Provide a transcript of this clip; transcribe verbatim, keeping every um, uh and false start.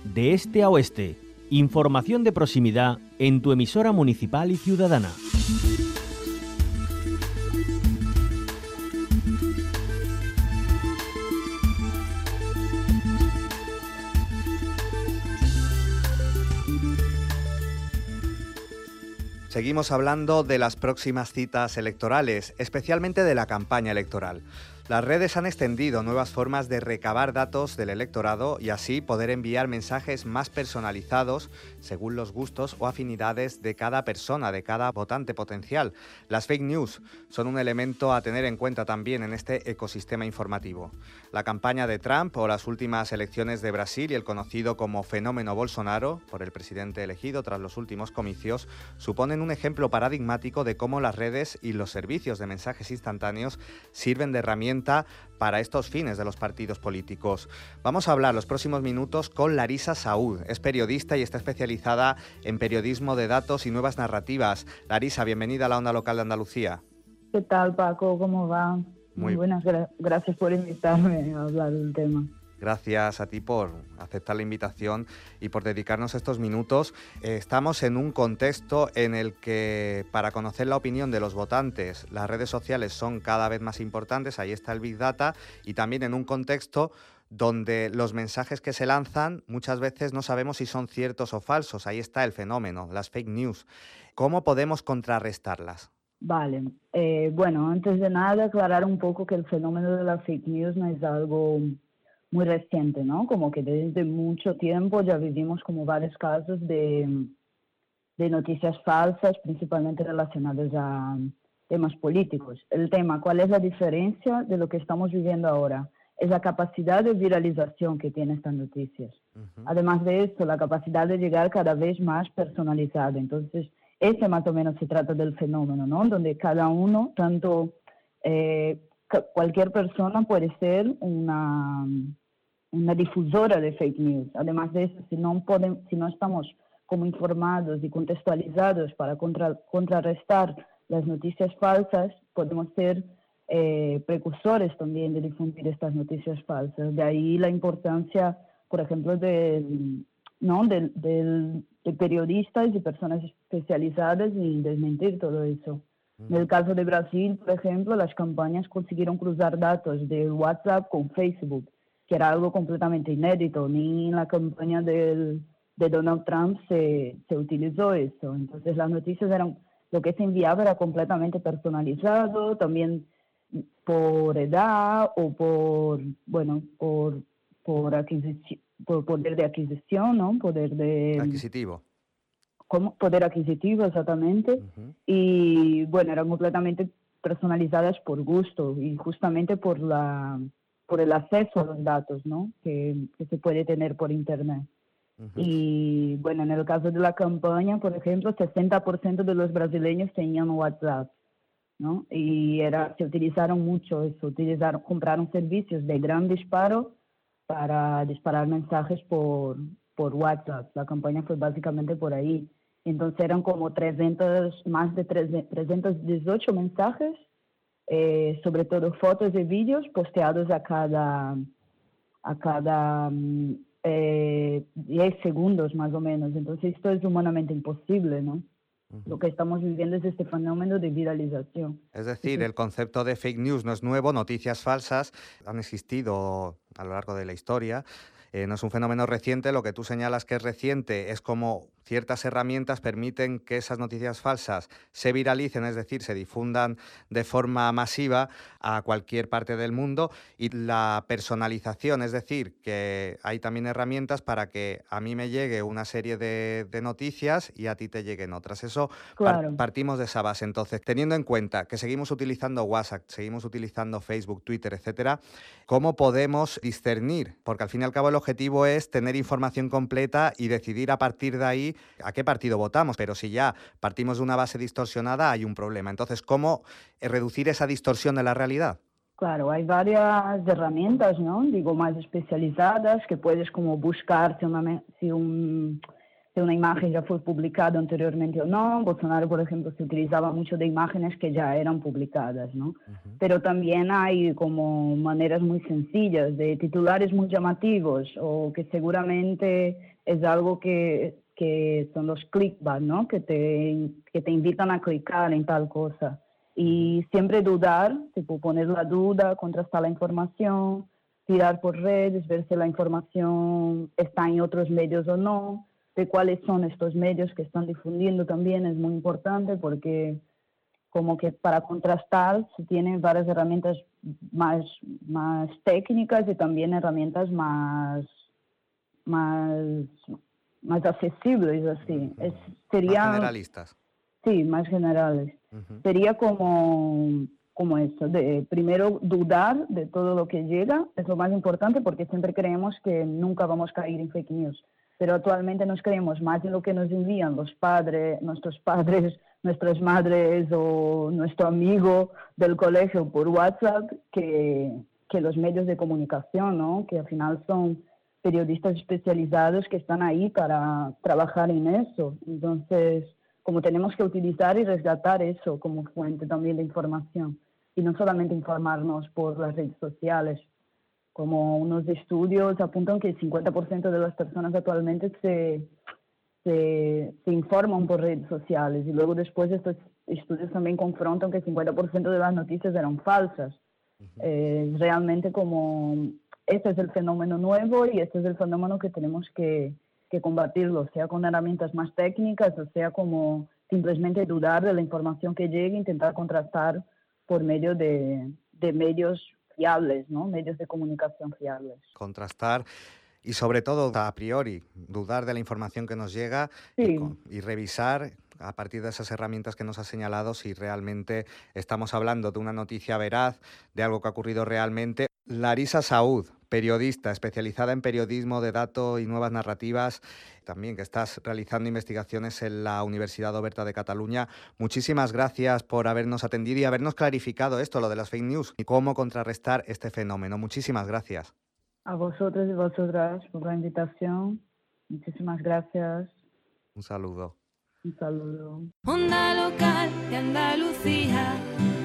de este a oeste. Información de proximidad en tu emisora municipal y ciudadana. Seguimos hablando de las próximas citas electorales, especialmente de la campaña electoral. Las redes han extendido nuevas formas de recabar datos del electorado y así poder enviar mensajes más personalizados según los gustos o afinidades de cada persona, de cada votante potencial. Las fake news son un elemento a tener en cuenta también en este ecosistema informativo. La campaña de Trump o las últimas elecciones de Brasil y el conocido como fenómeno Bolsonaro, por el presidente elegido tras los últimos comicios, suponen un ejemplo paradigmático de cómo las redes y los servicios de mensajes instantáneos sirven de herramienta para estos fines de los partidos políticos. Vamos a hablar los próximos minutos con Larisa Saúd. Es periodista y está especializada en periodismo de datos y nuevas narrativas. Larisa, bienvenida a la Onda Local de Andalucía. ¿Qué tal, Paco? ¿Cómo va? Muy, Muy buenas, gra- gracias por invitarme a hablar del tema. Gracias a ti por aceptar la invitación y por dedicarnos estos minutos. Eh, estamos en un contexto en el que, para conocer la opinión de los votantes, las redes sociales son cada vez más importantes, ahí está el Big Data, y también en un contexto donde los mensajes que se lanzan muchas veces no sabemos si son ciertos o falsos, ahí está el fenómeno, las fake news. ¿Cómo podemos contrarrestarlas? Vale, eh, bueno, antes de nada aclarar un poco que el fenómeno de las fake news no es algo muy reciente, ¿no? Como que desde mucho tiempo ya vivimos como varios casos de, de noticias falsas, principalmente relacionadas a temas políticos. El tema, ¿cuál es la diferencia de lo que estamos viviendo ahora? Es la capacidad de viralización que tienen estas noticias. Uh-huh. Además de esto, la capacidad de llegar cada vez más personalizada. Entonces, ese más o menos se trata del fenómeno, ¿no? Donde cada uno, tanto eh, cualquier persona puede ser una... una difusora de fake news. Además de eso, si no, podemos, si no estamos como informados y contextualizados para contra, contrarrestar las noticias falsas, podemos ser eh, precursores también de difundir estas noticias falsas. De ahí la importancia, por ejemplo, de, ¿no? de, de, de periodistas y personas especializadas en desmentir todo eso. En el caso de Brasil, por ejemplo, las campañas consiguieron cruzar datos de WhatsApp con Facebook, que era algo completamente inédito. Ni en la campaña del, de Donald Trump se, se utilizó eso. Entonces las noticias eran, lo que se enviaba era completamente personalizado, también por edad o por, bueno, por, por, adquisición, por poder de adquisición, ¿no? Poder de... Adquisitivo. ¿Cómo? Poder adquisitivo, exactamente. Uh-huh. Y bueno, eran completamente personalizadas por gusto y justamente por la... por el acceso a los datos, ¿no? que, que se puede tener por Internet. Uh-huh. Y bueno, en el caso de la campaña, por ejemplo, sesenta por ciento de los brasileños tenían WhatsApp, ¿no? Y era, se utilizaron mucho eso, utilizaron, compraron servicios de gran disparo para disparar mensajes por, por WhatsApp. La campaña fue básicamente por ahí. Entonces eran como trescientos, más de trescientos dieciocho mensajes, Eh, sobre todo fotos y vídeos posteados a cada, a cada eh, diez segundos más o menos. Entonces esto es humanamente imposible, ¿no? Uh-huh. Lo que estamos viviendo es este fenómeno de viralización. Es decir, el concepto de fake news no es nuevo, noticias falsas han existido a lo largo de la historia. Eh, no es un fenómeno reciente, lo que tú señalas que es reciente es como ciertas herramientas permiten que esas noticias falsas se viralicen, es decir, se difundan de forma masiva a cualquier parte del mundo, y la personalización, es decir, que hay también herramientas para que a mí me llegue una serie de, de noticias y a ti te lleguen otras. Eso claro. par- partimos de esa base. Entonces, teniendo en cuenta que seguimos utilizando WhatsApp, seguimos utilizando Facebook, Twitter, etcétera, ¿cómo podemos discernir? Porque al fin y al cabo el objetivo es tener información completa y decidir a partir de ahí a qué partido votamos, pero si ya partimos de una base distorsionada hay un problema. Entonces, ¿cómo reducir esa distorsión de la realidad? Claro, hay varias herramientas, ¿no? Digo, más especializadas, que puedes como buscar si, una, si un si una imagen ya fue publicada anteriormente o no. Bolsonaro, por ejemplo, se utilizaba mucho de imágenes que ya eran publicadas, ¿no? Uh-huh. Pero también hay como maneras muy sencillas de titulares muy llamativos o que seguramente es algo que, que son los clickbait, ¿no? Que te, que te invitan a clicar en tal cosa. Y siempre dudar, tipo poner la duda, contrastar la información, tirar por redes, ver si la información está en otros medios o no, de cuáles son estos medios que están difundiendo también es muy importante, porque como que para contrastar se tienen varias herramientas más, más técnicas y también herramientas más, más, más accesibles, así. Es, sería, más generalistas. Sí, más generales. Uh-huh. Sería como, como eso, de primero dudar de todo lo que llega, es lo más importante, porque siempre creemos que nunca vamos a caer en fake news. Pero actualmente nos creemos más en lo que nos envían los padres, nuestros padres, nuestras madres o nuestro amigo del colegio por WhatsApp que, que los medios de comunicación, ¿no? Que al final son periodistas especializados que están ahí para trabajar en eso. Entonces, como tenemos que utilizar y rescatar eso como fuente también de información y no solamente informarnos por las redes sociales. Como unos estudios apuntan que el cincuenta por ciento de las personas actualmente se, se, se informan por redes sociales y luego después estos estudios también confrontan que el cincuenta por ciento de las noticias eran falsas. Uh-huh. Eh, realmente como este es el fenómeno nuevo y este es el fenómeno que tenemos que, que combatirlo, sea con herramientas más técnicas o sea como simplemente dudar de la información que llegue e intentar contrastar por medio de, de medios fiables, ¿no? Medios de comunicación fiables. Contrastar y sobre todo a priori dudar de la información que nos llega sí. y, y revisar a partir de esas herramientas que nos has señalado si realmente estamos hablando de una noticia veraz, de algo que ha ocurrido realmente. Larisa Saúd, periodista especializada en periodismo de datos y nuevas narrativas, también que estás realizando investigaciones en la Universidad Oberta de Cataluña. Muchísimas gracias por habernos atendido y habernos clarificado esto, lo de las fake news y cómo contrarrestar este fenómeno. Muchísimas gracias. A vosotros y vosotras por la invitación. Muchísimas gracias. Un saludo. Un saludo. Onda local de Andalucía.